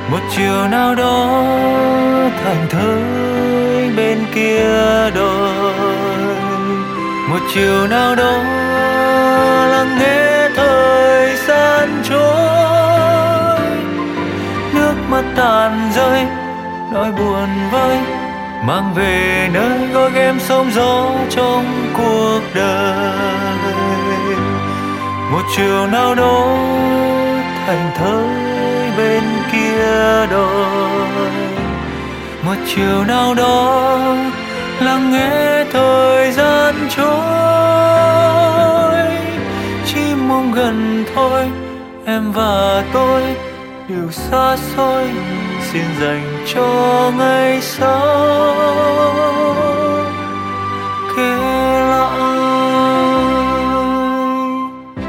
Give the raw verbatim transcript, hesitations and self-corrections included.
Một chiều nào đó thành thơi bên kia đồi, một chiều nào đó lắng nghe thời gian trôi, nước mắt tàn rơi nỗi buồn vơi, mang về nơi gói ghém sóng gió trong cuộc đời. Một chiều nào đó thành thơi bên kia đồi, một chiều nào đó lắng nghe thời gian trôi, chỉ mong gần thôi em và tôi đều xa xôi, xin dành cho ngày sau.